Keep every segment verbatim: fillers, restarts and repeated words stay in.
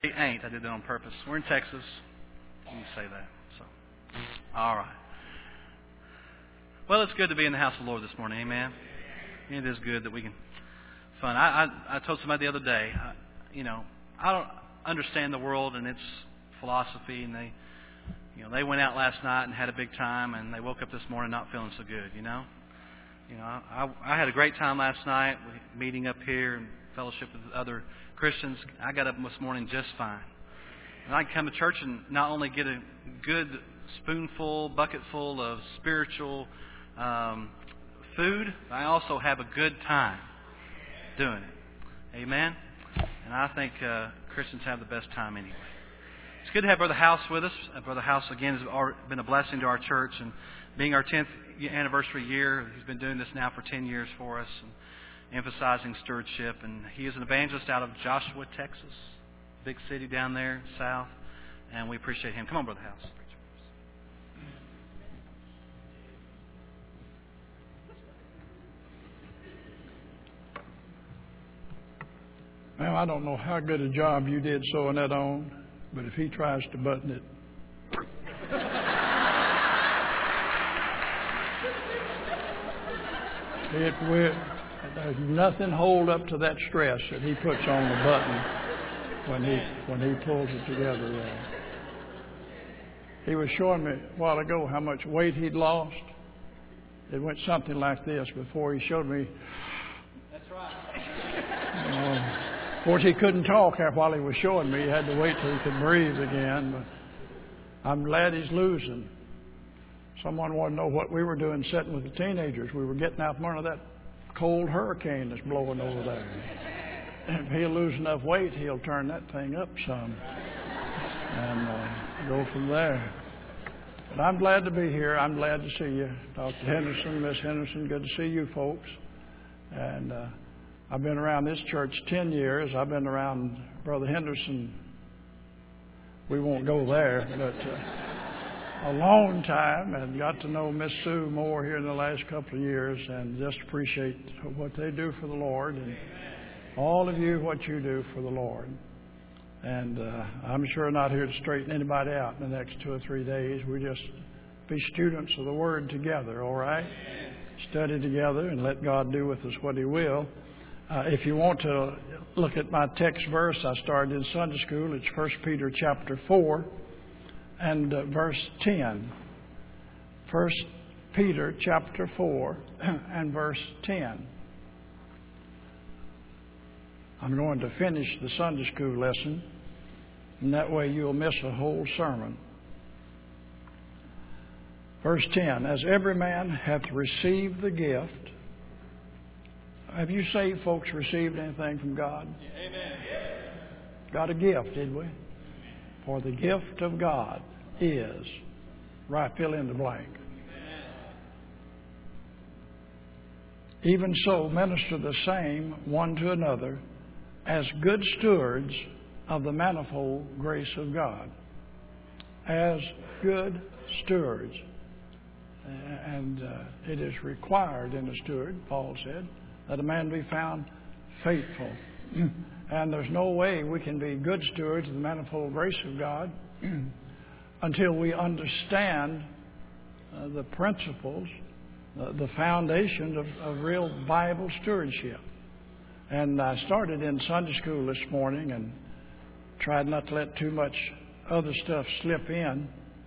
It ain't. I did that on purpose. We're in Texas. Let me say that. So, all right. Well, it's good to be in the house of the Lord this morning. Amen. It is good that we can fun. I I, I told somebody the other day, I, you know, I don't understand the world and its philosophy, and they, you know, they went out last night and had a big time, and they woke up this morning not feeling so good. You know, you know, I I had a great time last night, meeting up here and fellowship with other Christians. I got up this morning just fine. And I can come to church and not only get a good spoonful, bucketful of spiritual um, food, but I also have a good time doing it. Amen? And I think uh, Christians have the best time anyway. It's good to have Brother House with us. Uh, Brother House, again, has been a blessing to our church. And being our tenth anniversary year, he's been doing this now for ten years for us, and emphasizing stewardship. And he is an evangelist out of Joshua, Texas, big city down there, south. And we appreciate him. Come on, Brother House. Well, I don't know how good a job you did sewing that on, but if he tries to button it, it will. There's nothing hold up to that stress that he puts on the button when he when he pulls it together there. He was showing me a while ago how much weight he'd lost. It went something like this before he showed me. That's right. Uh, Of course, he couldn't talk while he was showing me. He had to wait till he could breathe again. But I'm glad he's losing. Someone wanted to know what we were doing sitting with the teenagers. We were getting out from under that cold hurricane that's blowing over there. If he'll lose enough weight, he'll turn that thing up some and uh, go from there. But I'm glad to be here. I'm glad to see you. Doctor Henderson, Miss Henderson, good to see you folks. And uh, I've been around this church ten years. I've been around Brother Henderson. We won't go there, but uh, a long time, and got to know Miss Sue more here in the last couple of years, and just appreciate what they do for the Lord, and all of you, what you do for the Lord. And uh, I'm sure not here to straighten anybody out in the next two or three days. We just be students of the Word together, all right? Study together and let God do with us what He will. Uh, if you want to look at my text verse, I started in Sunday school. It's First Peter chapter four and uh, verse ten. First Peter chapter four and verse ten. I'm going to finish the Sunday school lesson, and that way you'll miss a whole sermon. Verse ten, as every man hath received the gift. Have you saved folks received anything from God? Amen. Got a gift, did we? For the gift of God is, right, fill in the blank. Even so, minister the same one to another as good stewards of the manifold grace of God. As good stewards. And uh, it is required in a steward, Paul said, that a man be found faithful. And there's no way we can be good stewards of the manifold grace of God until we understand uh, the principles, uh, the foundations of, of real Bible stewardship. And I started in Sunday school this morning and tried not to let too much other stuff slip in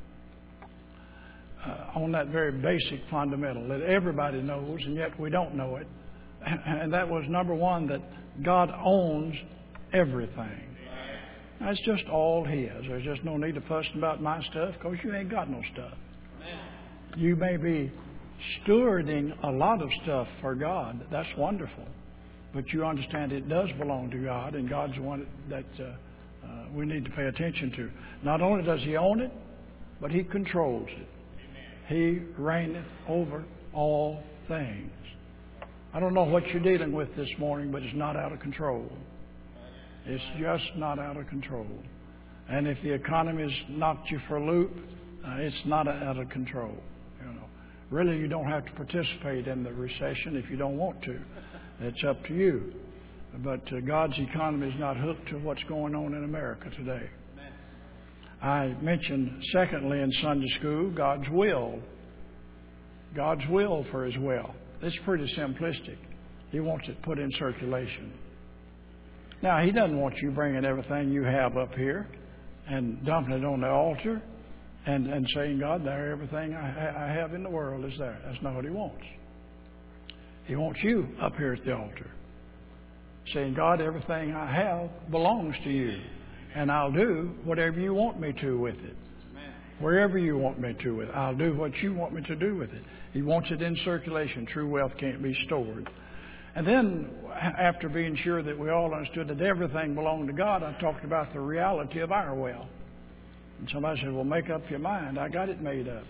uh, on that very basic fundamental that everybody knows, and yet we don't know it. And that was, number one, that God owns everything. That's just all His. There's just no need to fuss about my stuff because you ain't got no stuff. You may be stewarding a lot of stuff for God. That's wonderful. But you understand it does belong to God, and God's the one that uh, uh, we need to pay attention to. Not only does He own it, but He controls it. He reigneth over all things. I don't know what you're dealing with this morning, but it's not out of control. It's just not out of control. And if the economy's knocked you for a loop, uh, it's not out of control. You know, really, you don't have to participate in the recession if you don't want to. It's up to you. but uh, God's economy is not hooked to what's going on in America today. I mentioned, secondly, in Sunday school, God's will. God's will for His will. It's pretty simplistic. He wants it put in circulation. Now, He doesn't want you bringing everything you have up here and dumping it on the altar and, and saying, God, there, everything I, I have in the world is there. That's not what He wants. He wants you up here at the altar saying, God, everything I have belongs to you, and I'll do whatever you want me to with it. Wherever you want me to with it, I'll do what you want me to do with it. He wants it in circulation. True wealth can't be stored. And then, after being sure that we all understood that everything belonged to God, I talked about the reality of our wealth. And somebody said, well, make up your mind. I got it made up.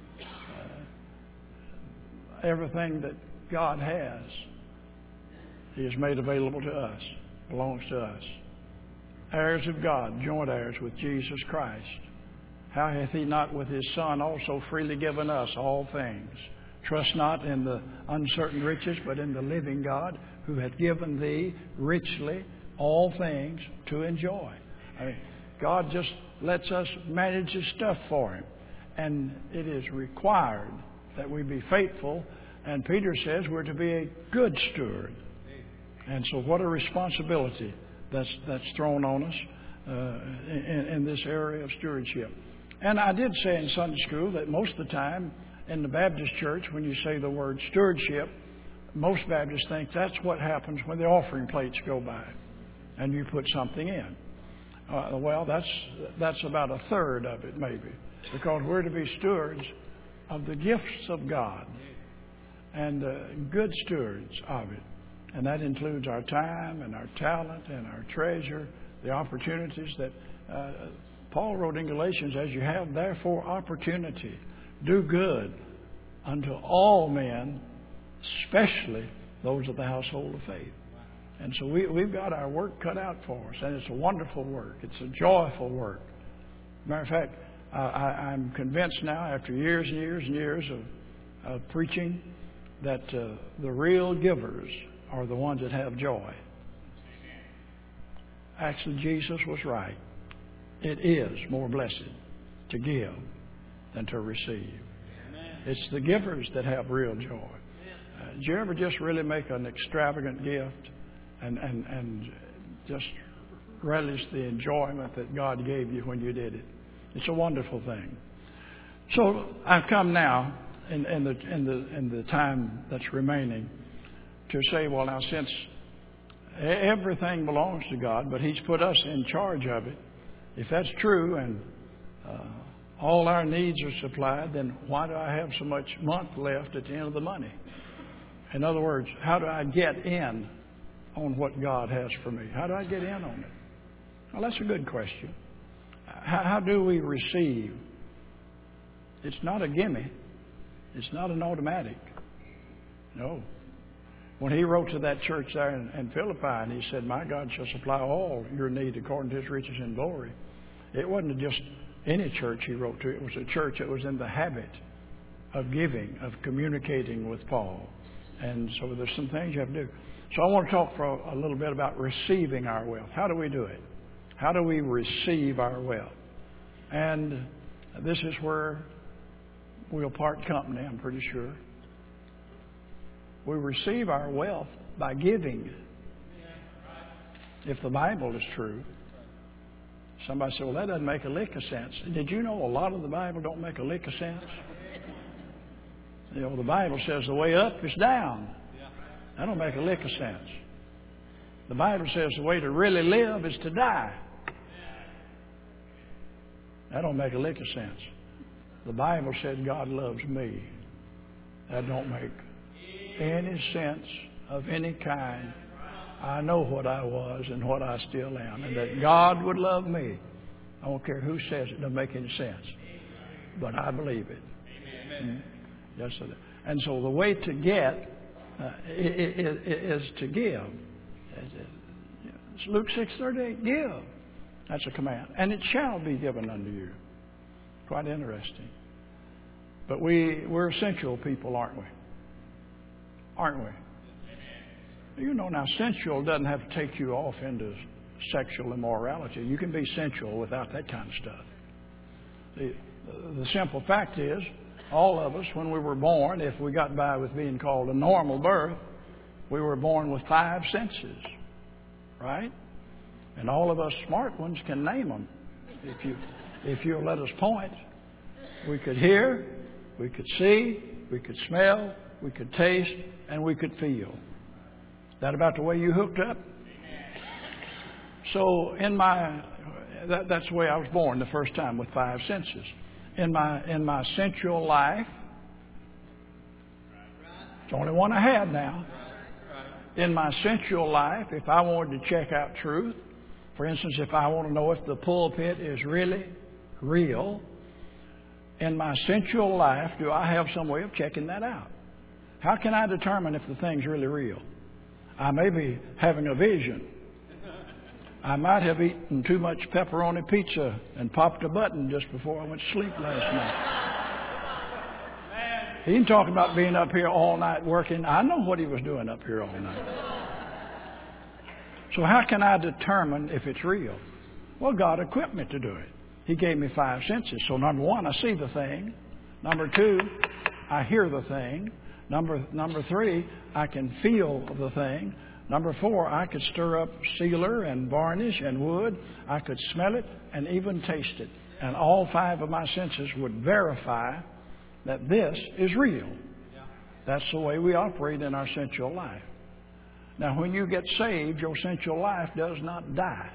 Uh, everything that God has, He has made available to us, belongs to us. Heirs of God, joint heirs with Jesus Christ. How hath He not with His Son also freely given us all things? Trust not in the uncertain riches, but in the living God, who hath given thee richly all things to enjoy. I mean, God just lets us manage His stuff for Him. And it is required that we be faithful. And Peter says we're to be a good steward. And so what a responsibility that's, that's thrown on us uh, in, in this area of stewardship. And I did say in Sunday school that most of the time in the Baptist church, when you say the word stewardship, most Baptists think that's what happens when the offering plates go by and you put something in. Uh, well, that's that's about a third of it, maybe, because we're to be stewards of the gifts of God and uh, good stewards of it. And that includes our time and our talent and our treasure, the opportunities that uh, Paul wrote in Galatians, as you have therefore opportunity, do good unto all men, especially those of the household of faith. And so we, we've got our work cut out for us, and it's a wonderful work. It's a joyful work. Matter of fact, I, I, I'm convinced now, after years and years and years of, of preaching, that uh, the real givers are the ones that have joy. Actually, Jesus was right. It is more blessed to give than to receive. It's the givers that have real joy. Uh, did you ever just really make an extravagant gift and, and, and just relish the enjoyment that God gave you when you did it? It's a wonderful thing. So I've come now in, in, the, in, the, in the time that's remaining to say, well, now, since everything belongs to God, but He's put us in charge of it, if that's true and uh, all our needs are supplied, then why do I have so much month left at the end of the money? In other words, how do I get in on what God has for me? How do I get in on it? Well, that's a good question. How, how do we receive? It's not a gimme. It's not an automatic. No. When he wrote to that church there in, in Philippi, and he said, my God shall supply all your need according to His riches in glory. It wasn't just any church he wrote to. It was a church that was in the habit of giving, of communicating with Paul. And so there's some things you have to do. So I want to talk for a, a little bit about receiving our wealth. How do we do it? How do we receive our wealth? And this is where we'll part company, I'm pretty sure. We receive our wealth by giving. If the Bible is true. Somebody said, well, that doesn't make a lick of sense. Did you know a lot of the Bible don't make a lick of sense? You know, the Bible says the way up is down. That don't make a lick of sense. The Bible says the way to really live is to die. That don't make a lick of sense. The Bible said God loves me. That don't make any sense of any kind. I know what I was and what I still am, and that God would love me. I don't care who says it. Doesn't make any sense, but I believe it. Amen. Yes, sir. And so the way to get uh, is to give. It's Luke six thirty-eight. Give. That's a command, and it shall be given unto you. Quite interesting. But we we're essential people, aren't we? Aren't we? You know, now, sensual doesn't have to take you off into sexual immorality. You can be sensual without that kind of stuff. The, the simple fact is, all of us, when we were born, if we got by with being called a normal birth, we were born with five senses, right? And all of us smart ones can name them. If you, if you'll let us point, we could hear, we could see, we could smell, we could taste, and we could feel. That about the way you hooked up? So in my, that, that's the way I was born the first time, with five senses. In my in my sensual life, it's the only one I had now. In my sensual life, if I wanted to check out truth, for instance, if I want to know if the pulpit is really real, in my sensual life, do I have some way of checking that out? How can I determine if the thing's really real? I may be having a vision. I might have eaten too much pepperoni pizza and popped a button just before I went to sleep last night. He ain't talking about being up here all night working. I know what he was doing up here all night. So how can I determine if it's real? Well, God equipped me to do it. He gave me five senses. So number one, I see the thing. Number two, I hear the thing. Number number three, I can feel the thing. Number four, I could stir up sealer and varnish and wood. I could smell it and even taste it. And all five of my senses would verify that this is real. That's the way we operate in our sensual life. Now, when you get saved, your sensual life does not die.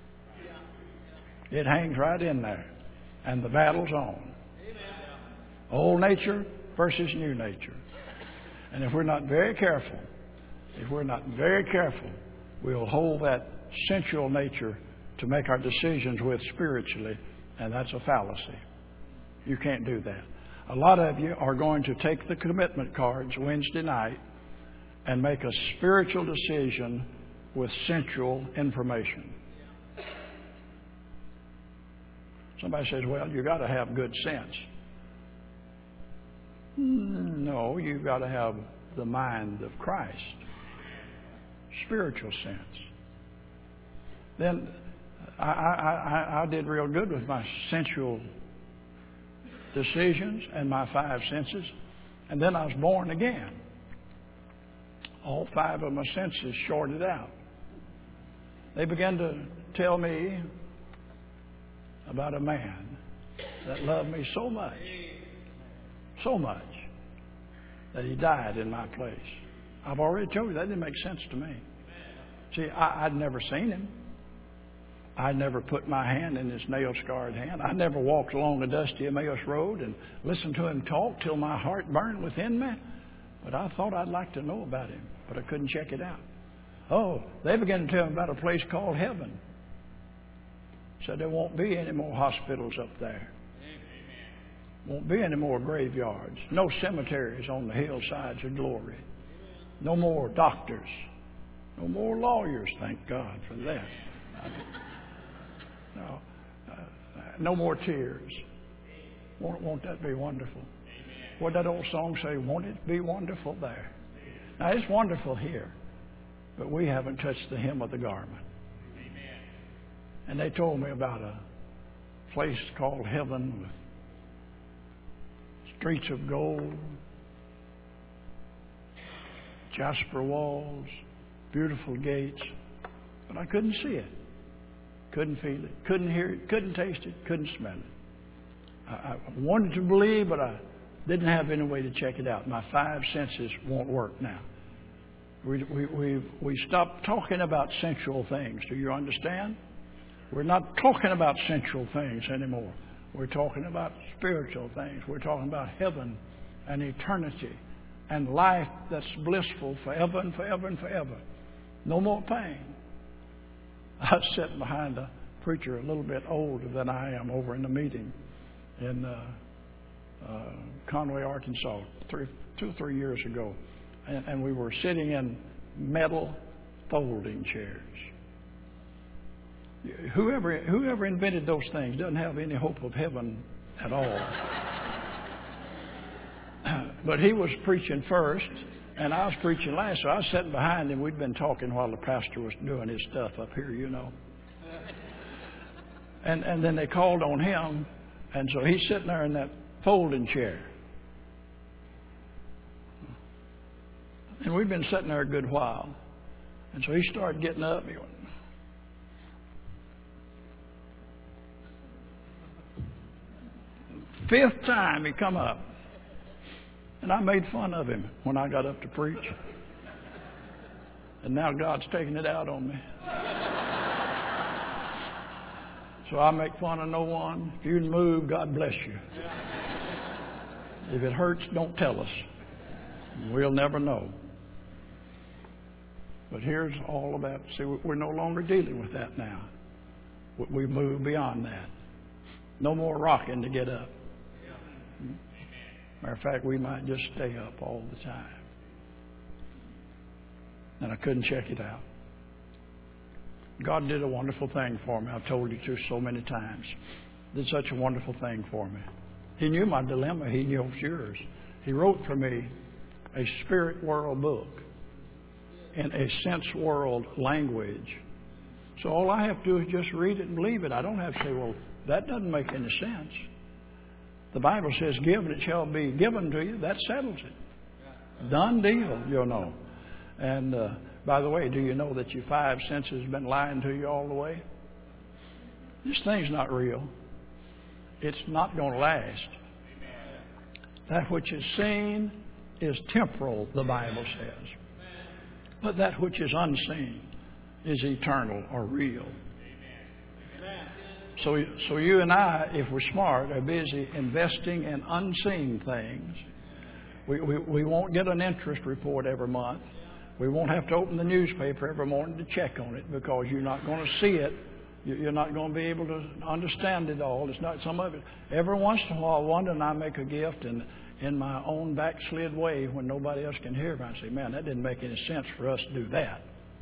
It hangs right in there. And the battle's on. Old nature versus new nature. And if we're not very careful, if we're not very careful, we'll hold that sensual nature to make our decisions with spiritually, and that's a fallacy. You can't do that. A lot of you are going to take the commitment cards Wednesday night and make a spiritual decision with sensual information. Somebody says, well, you've got to have good sense. No, you've got to have the mind of Christ. Spiritual sense. Then I, I, I, I did real good with my sensual decisions and my five senses. And then I was born again. All five of my senses shorted out. They began to tell me about a man that loved me so much, so much, that he died in my place. I've already told you that didn't make sense to me. See, I, I'd never seen him. I'd never put my hand in his nail-scarred hand. I never walked along the dusty Emmaus Road and listened to him talk till my heart burned within me. But I thought I'd like to know about him, but I couldn't check it out. Oh, they began to tell me about a place called heaven. Said there won't be any more hospitals up there. Won't be any more graveyards. No cemeteries on the hillsides of glory. No more doctors. No more lawyers, thank God for that. No, uh, no more tears. Won't, won't that be wonderful? What did that old song say? Won't it be wonderful there? Now, it's wonderful here, but we haven't touched the hem of the garment. And they told me about a place called heaven with streets of gold, jasper walls, beautiful gates, but I couldn't see it, couldn't feel it, couldn't hear it, couldn't taste it, couldn't smell it. I, I wanted to believe, but I didn't have any way to check it out. My five senses won't work now. We we we we stopped talking about sensual things. Do you understand? We're not talking about sensual things anymore. We're talking about spiritual things. We're talking about heaven and eternity and life that's blissful forever and forever and forever. No more pain. I was sitting behind a preacher a little bit older than I am over in the meeting in uh, uh, Conway, Arkansas, three, two or three years ago. And, and we were sitting in metal folding chairs. Whoever whoever invented those things doesn't have any hope of heaven at all. But he was preaching first, And I was preaching last, so I was sitting behind him. We'd been talking while the pastor was doing his stuff up here, you know. And and then they called on him, and so he's sitting there in that folding chair. And we've been sitting there a good while. And so he started getting up. He went, fifth time he come up. And I made fun of him when I got up to preach. And now God's taking it out on me. So I make fun of no one. If you can move, God bless you. If it hurts, don't tell us. We'll never know. But here's all about, see, we're no longer dealing with that now. We move beyond that. No more rocking to get up. Matter of fact, we might just stay up all the time. And I couldn't check it out. God did a wonderful thing for me. I've told you to so many times. Did such a wonderful thing for me. He knew my dilemma. He knows yours. He wrote for me a spirit world book in a sense world language. So all I have to do is just read it and believe it. I don't have to say, well, that doesn't make any sense. The Bible says, give and it shall be given to you. That settles it. Done deal, you know. And uh, by the way, do you know that your five senses have been lying to you all the way? This thing's not real. It's not going to last. That which is seen is temporal, the Bible says. But that which is unseen is eternal or real. So, so you and I, if we're smart, are busy investing in unseen things. We, we, we won't get an interest report every month. We won't have to open the newspaper every morning to check on it because you're not going to see it. You're not going to be able to understand it all. It's not some of it. Every once in a while, Wanda and I make a gift, and in my own backslid way, when nobody else can hear, I say, "Man, that didn't make any sense for us to do that."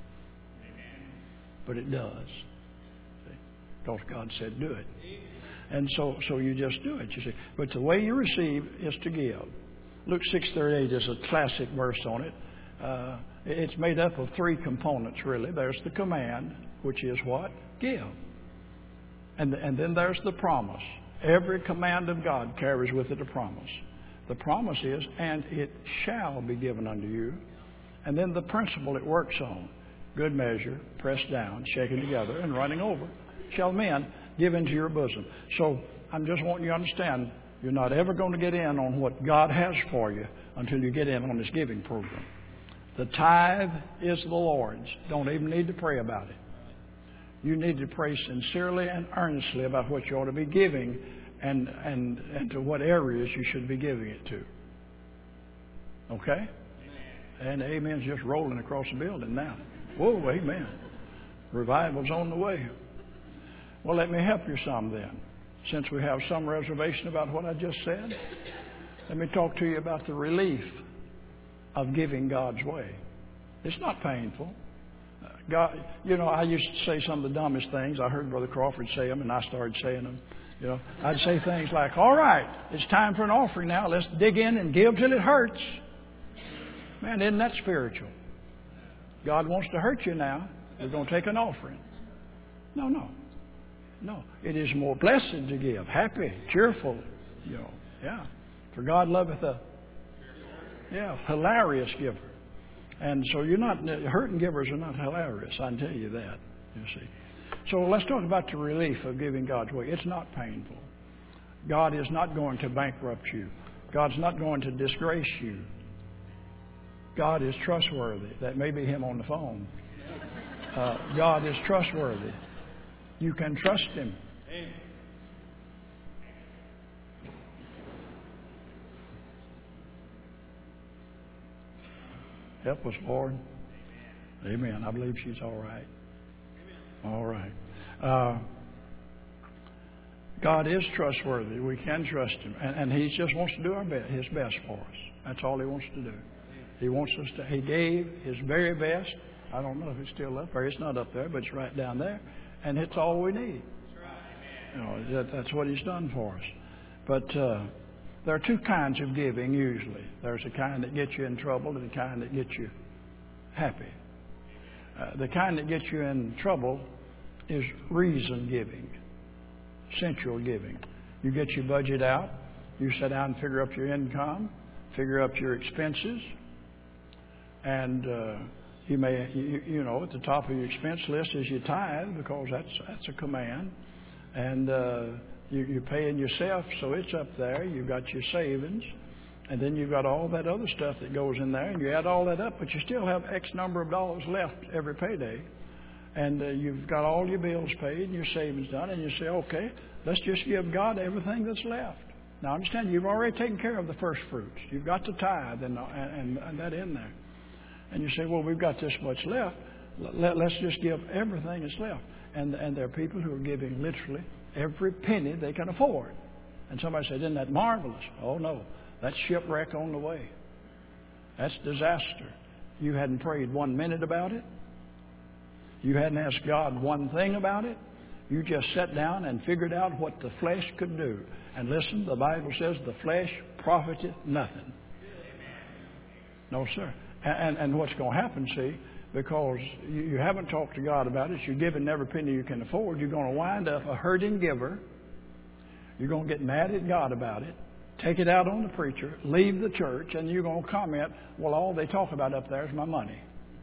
But it does. Because God said do it. And so so you just do it, you see. But the way you receive is to give. Luke six thirty-eight is a classic verse on it. Uh, it's made up of three components, really. There's the command, which is what? Give. And, and then there's the promise. Every command of God carries with it a promise. The promise is, and it shall be given unto you. And then the principle it works on. Good measure, pressed down, shaken together, and running over, shall men give into your bosom. So I'm just wanting you to understand, you're not ever going to get in on what God has for you until you get in on this giving program. The tithe is the Lord's. Don't even need to pray about it. You need to pray sincerely and earnestly about what you ought to be giving and, and, and to what areas you should be giving it to. Okay? And amen's just rolling across the building now. Whoa, amen. Revival's on the way. Well, let me help you some then. Since we have some reservation about what I just said, let me talk to you about the relief of giving God's way. It's not painful. God, you know, I used to say some of the dumbest things. I heard Brother Crawford say them, and I started saying them. You know, I'd say things like, "All right, it's time for an offering now. Let's dig in and give till it hurts." Man, isn't that spiritual? God wants to hurt you now. We're going to take an offering. No, no. No. It is more blessed to give. Happy, cheerful. You know, yeah. For God loveth a yeah, hilarious giver. And so you're not, hurting givers are not hilarious. I can tell you that, you see. So let's talk about the relief of giving God's way. It's not painful. God is not going to bankrupt you. God's not going to disgrace you. God is trustworthy. That may be Him on the phone. Uh, God is trustworthy. You can trust Him. Help us, Lord. Amen. I believe she's all right. All right. Uh, God is trustworthy. We can trust Him. And, and He just wants to do our best, His best for us. That's all He wants to do. He wants us to, He gave His very best. I don't know if it's still up there. It's not up there, but it's right down there. And it's all we need. You know, that, that's what He's done for us. But uh, There are two kinds of giving usually. There's a kind that gets you in trouble and a kind that gets you happy. Uh, the kind that gets you in trouble is reason giving, sensual giving. You get your budget out, you sit down and figure up your income, figure up your expenses, and uh, you may, you, you know, at the top of your expense list is your tithe, because that's that's a command, and uh, you, you're paying yourself, so it's up there. You've got your savings, and then you've got all that other stuff that goes in there, and you add all that up, but you still have X number of dollars left every payday, and uh, you've got all your bills paid and your savings done, and you say, okay, let's just give God everything that's left. Now, understand, you've already taken care of the first fruits. You've got the tithe and, and, and that in there. And you say, well, we've got this much left. Let, let's just give everything that's left. And, and there are people who are giving literally every penny they can afford. And somebody said, isn't that marvelous? Oh, no. That's shipwreck on the way. That's disaster. You hadn't prayed one minute about it. You hadn't asked God one thing about it. You just sat down and figured out what the flesh could do. And listen, the Bible says the flesh profiteth nothing. No, sir. And, and what's going to happen, see, because you, you haven't talked to God about it, you're giving every penny you can afford, you're going to wind up a hurting giver. You're going to get mad at God about it, take it out on the preacher, leave the church, and you're going to comment, well, all they talk about up there is my money.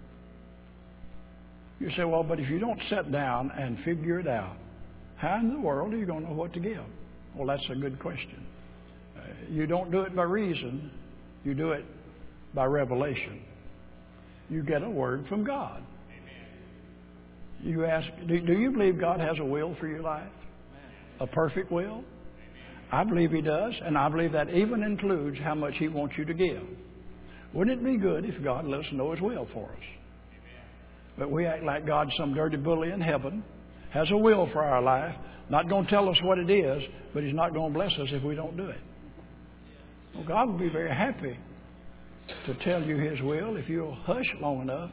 You say, well, but if you don't sit down and figure it out, how in the world are you going to know what to give? Well, that's a good question. Uh, you don't do it by reason. You do it by revelation. You get a word from God. You ask, do, do you believe God has a will for your life? A perfect will? I believe He does, and I believe that even includes how much He wants you to give. Wouldn't it be good if God let us know His will for us? But we act like God's some dirty bully in heaven, has a will for our life, not going to tell us what it is, but He's not going to bless us if we don't do it. Well, God will be very happy to tell you His will if you'll hush long enough.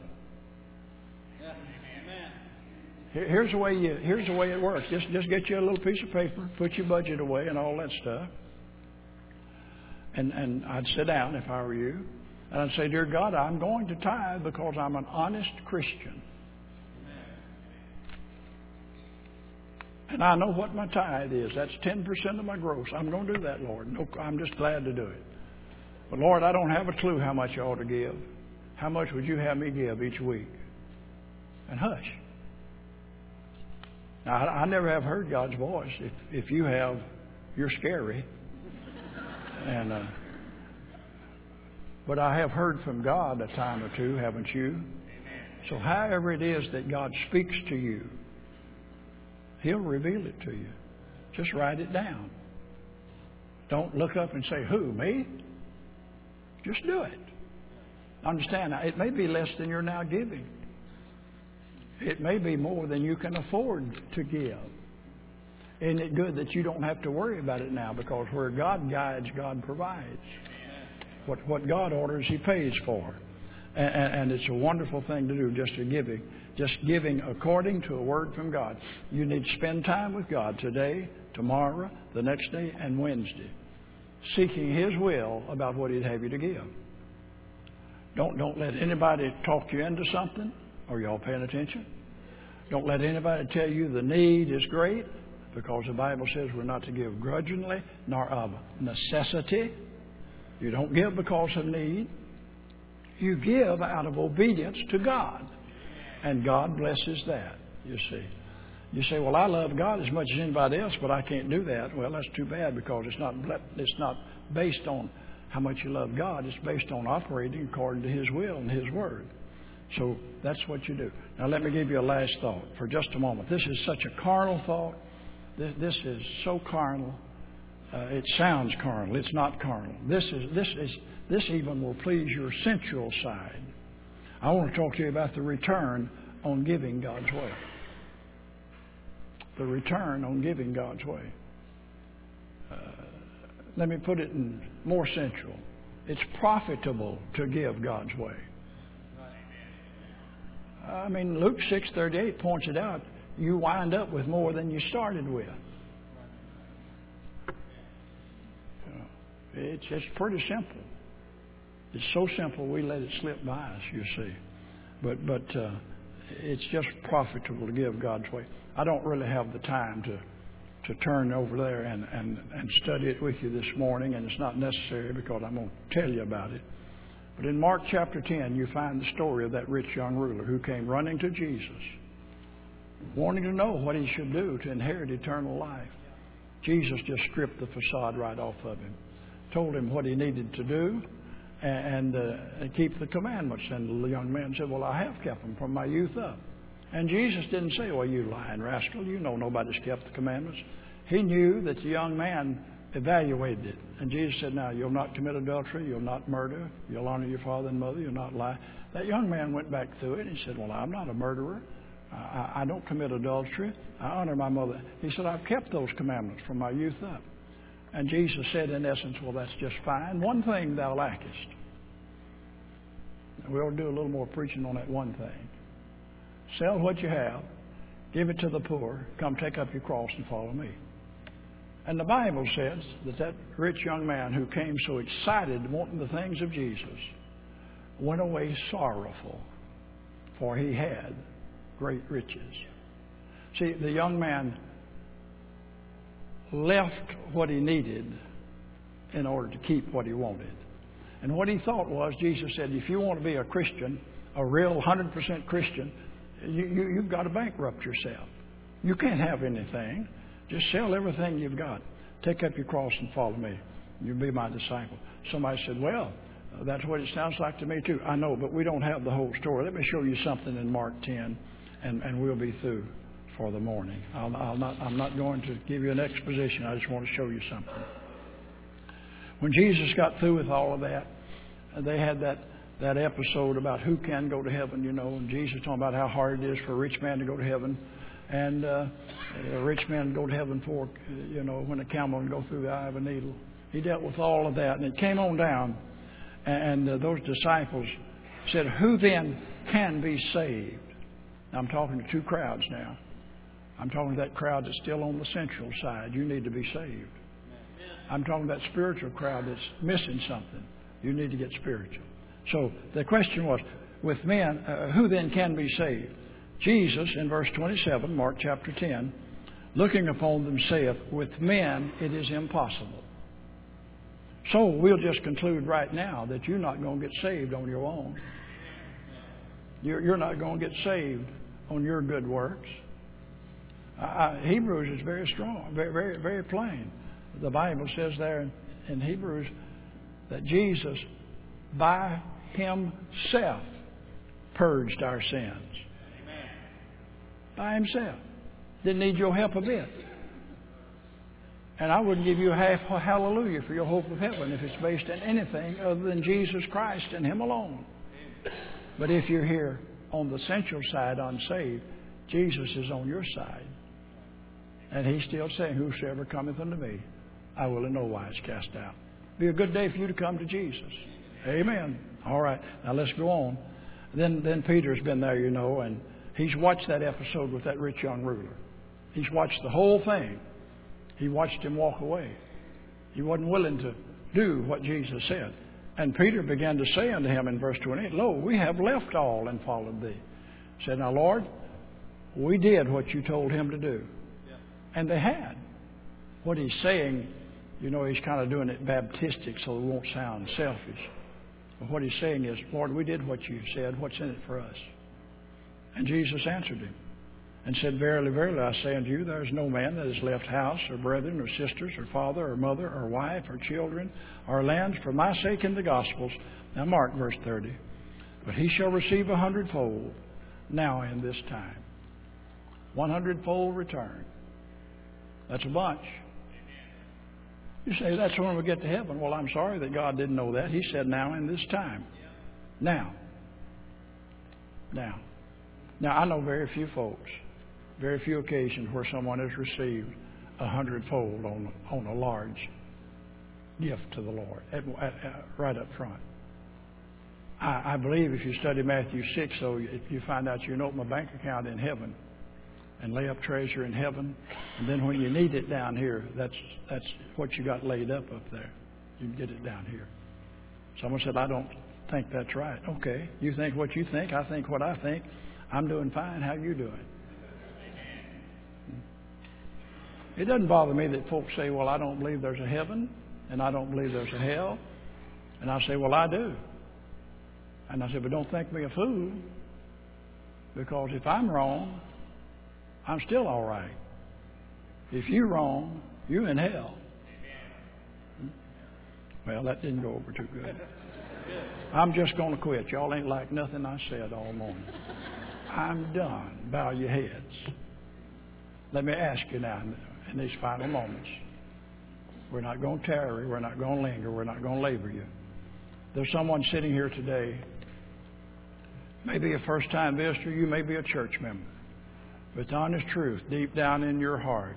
Here's the way you, here's the way it works. Just just get you a little piece of paper, put your budget away and all that stuff. And and I'd sit down if I were you, and I'd say, dear God, I'm going to tithe because I'm an honest Christian. And I know what my tithe is. That's ten percent of my gross. I'm going to do that, Lord. No, I'm just glad to do it. But Lord, I don't have a clue how much I ought to give. How much would you have me give each week? And hush. Now, I, I never have heard God's voice. If, if you have, you're scary. And uh, but I have heard from God a time or two, haven't you? So however it is that God speaks to you, He'll reveal it to you. Just write it down. Don't look up and say, who, me? Just do it. Understand, it may be less than you're now giving. It may be more than you can afford to give. Isn't it good that you don't have to worry about it now? Because where God guides, God provides. What what God orders, He pays for. And, and it's a wonderful thing to do, just to giving. Just giving according to a word from God. You need to spend time with God today, tomorrow, the next day, and Wednesday. Seeking His will about what He'd have you to give. Don't, don't let anybody talk you into something. Are y'all paying attention? Don't let anybody tell you the need is great, because the Bible says we're not to give grudgingly nor of necessity. You don't give because of need. You give out of obedience to God. And God blesses that, you see. You say, well, I love God as much as anybody else, but I can't do that. Well, that's too bad, because it's not it's not based on how much you love God. It's based on operating according to His will and His word. So that's what you do. Now let me give you a last thought for just a moment. This is such a carnal thought. This, this is so carnal. Uh, it sounds carnal. It's not carnal. This is this is this even will please your sensual side. I want to talk to you about the return on giving God's way. The return on giving God's way. Uh, let me put it in more sensual. It's profitable to give God's way. I mean, Luke six thirty-eight points it out. You wind up with more than you started with. It's it's pretty simple. It's so simple we let it slip by us, you see. But but uh, it's just profitable to give God's way. I don't really have the time to to turn over there and, and, and study it with you this morning, and it's not necessary because I'm going to tell you about it. But in Mark chapter ten, you find the story of that rich young ruler who came running to Jesus, wanting to know what he should do to inherit eternal life. Jesus just stripped the facade right off of him, told him what he needed to do, and, and uh, keep the commandments. And the young man said, well, I have kept them from my youth up. And Jesus didn't say, well, you lying rascal, you know nobody's kept the commandments. He knew that the young man evaluated it. And Jesus said, now, you'll not commit adultery, you'll not murder, you'll honor your father and mother, you'll not lie. That young man went back through it and he said, well, I'm not a murderer. I, I don't commit adultery. I honor my mother. He said, I've kept those commandments from my youth up. And Jesus said, in essence, well, that's just fine. One thing thou lackest. We ought to do a little more preaching on that one thing. Sell what you have, give it to the poor, come take up your cross and follow me. And the Bible says that that rich young man who came so excited wanting the things of Jesus went away sorrowful, for he had great riches. See, the young man left what he needed in order to keep what he wanted. And what he thought was, Jesus said, if you want to be a Christian, a real one hundred percent Christian, you, you, you've got to bankrupt yourself. You can't have anything. Just sell everything you've got. Take up your cross and follow me. You'll be my disciple. Somebody said, well, uh, that's what it sounds like to me too. I know, but we don't have the whole story. Let me show you something in Mark ten, and, and we'll be through for the morning. I'll, I'll not, I'm not going to give you an exposition. I just want to show you something. When Jesus got through with all of that, they had that, that episode about who can go to heaven, you know, and Jesus talking about how hard it is for a rich man to go to heaven. And uh, a rich man go to heaven for, you know, when a camel can go through the eye of a needle. He dealt with all of that. And it came on down. And uh, those disciples said, who then can be saved? Now, I'm talking to two crowds now. I'm talking to that crowd that's still on the sensual side. You need to be saved. I'm talking to that spiritual crowd that's missing something. You need to get spiritual. So the question was, with men, uh, who then can be saved? Jesus, in verse twenty-seven, Mark chapter ten, looking upon them saith, with men it is impossible. So we'll just conclude right now that you're not going to get saved on your own. You're, you're not going to get saved on your good works. Uh, Hebrews is very strong, very, very, very plain. The Bible says there in, in Hebrews that Jesus, by Himself, purged our sins. By Himself. Didn't need your help a bit. And I wouldn't give you a half a hallelujah for your hope of heaven if it's based on anything other than Jesus Christ and Him alone. But if you're here on the sensual side unsaved, Jesus is on your side. And He's still saying, whosoever cometh unto me, I will in no wise cast out. Be a good day for you to come to Jesus. Amen. All right. Now let's go on. Then, then Peter's been there, you know, and he's watched that episode with that rich young ruler. He's watched the whole thing. He watched him walk away. He wasn't willing to do what Jesus said. And Peter began to say unto him in verse twenty-eight, lo, we have left all and followed thee. He said, now, Lord, we did what you told him to do. Yeah. And they had. What he's saying, you know, he's kind of doing it Baptistic so it won't sound selfish. But what he's saying is, Lord, we did what you said. What's in it for us? And Jesus answered him and said, verily, verily, I say unto you, there is no man that has left house or brethren or sisters or father or mother or wife or children or lands for my sake in the Gospels. Now mark verse thirty. But he shall receive a hundredfold now in this time. One hundredfold return. That's a bunch. You say, that's when we get to heaven. Well, I'm sorry that God didn't know that. He said, now in this time. Now. Now. Now, I know very few folks, very few occasions where someone has received a hundredfold on, on a large gift to the Lord, at, at, at, right up front. I, I believe if you study Matthew six, though, you find out you can open a bank account in heaven and lay up treasure in heaven. And then when you need it down here, that's that's what you got laid up up there. You can get it down here. Someone said, I don't think that's right. Okay, you think what you think. I think what I think. I'm doing fine. How you doing? It doesn't bother me that folks say, well, I don't believe there's a heaven and I don't believe there's a hell. And I say, well, I do. And I said, but don't think me a fool, because if I'm wrong, I'm still all right. If you're wrong, you're in hell. Well, that didn't go over too good. I'm just going to quit. Y'all ain't like nothing I said all morning. I'm done. Bow your heads. Let me ask you now, in these final moments. We're not going to tarry. We're not going to linger. We're not going to labor you. There's someone sitting here today, maybe a first-time visitor. You may be a church member. But the honest truth, deep down in your heart,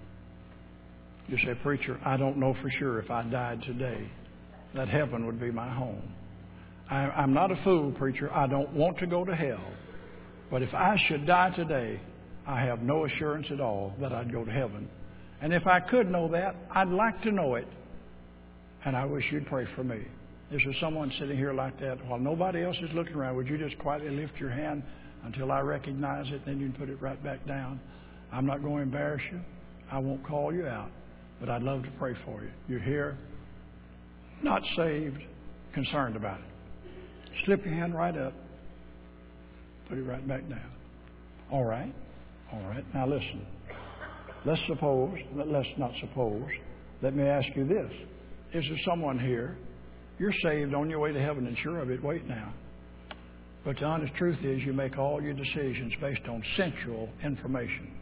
you say, preacher, I don't know for sure if I died today that heaven would be my home. I, I'm not a fool, preacher. I don't want to go to hell. But if I should die today, I have no assurance at all that I'd go to heaven. And if I could know that, I'd like to know it. And I wish you'd pray for me. Is there someone sitting here like that? While nobody else is looking around, would you just quietly lift your hand until I recognize it, then you can put it right back down? I'm not going to embarrass you. I won't call you out, but I'd love to pray for you. You're here, not saved, concerned about it. Slip your hand right up, put it right back down. All right, all right. Now listen. Let's suppose, let's not suppose, let me ask you this. Is there someone here, you're saved, on your way to heaven and sure of it, wait now. But the honest truth is you make all your decisions based on sensual information.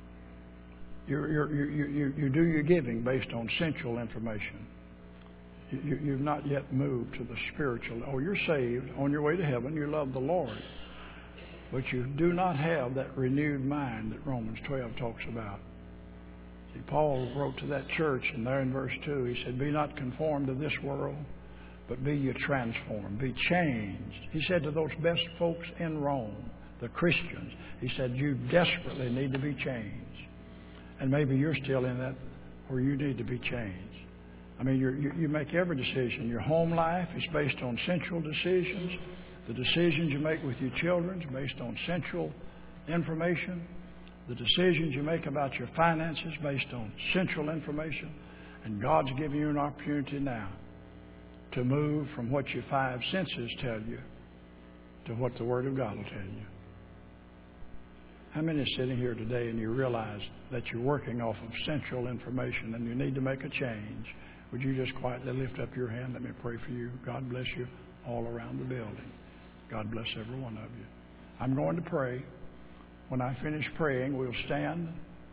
You, you, you, you, you do your giving based on sensual information. You, you've not yet moved to the spiritual. Oh, you're saved, on your way to heaven, you love the Lord. But you do not have that renewed mind that Romans twelve talks about. See, Paul wrote to that church, and there in verse two, he said, be not conformed to this world, but be you transformed, be changed. He said to those best folks in Rome, the Christians, he said, you desperately need to be changed. And maybe you're still in that where you need to be changed. I mean, you're, you, you make every decision. Your home life is based on sensual decisions. The decisions you make with your children is based on sensual information. The decisions you make about your finances based on sensual information. And God's giving you an opportunity now to move from what your five senses tell you to what the Word of God will tell you. How many are sitting here today and you realize that you're working off of sensual information and you need to make a change? Would you just quietly lift up your hand? Let me pray for you. God bless you all around the building. God bless every one of you. I'm going to pray. When I finish praying, we'll stand,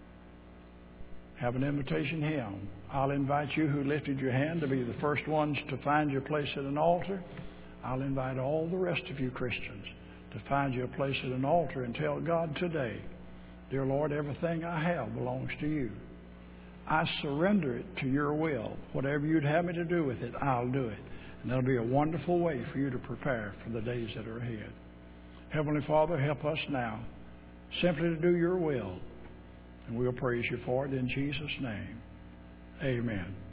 have an invitation hymn. I'll invite you who lifted your hand to be the first ones to find your place at an altar. I'll invite all the rest of you Christians to find you a place at an altar and tell God today, dear Lord, everything I have belongs to you. I surrender it to your will. Whatever you'd have me to do with it, I'll do it. And that'll be a wonderful way for you to prepare for the days that are ahead. Heavenly Father, help us now simply to do your will. And we'll praise you for it in Jesus' name. Amen.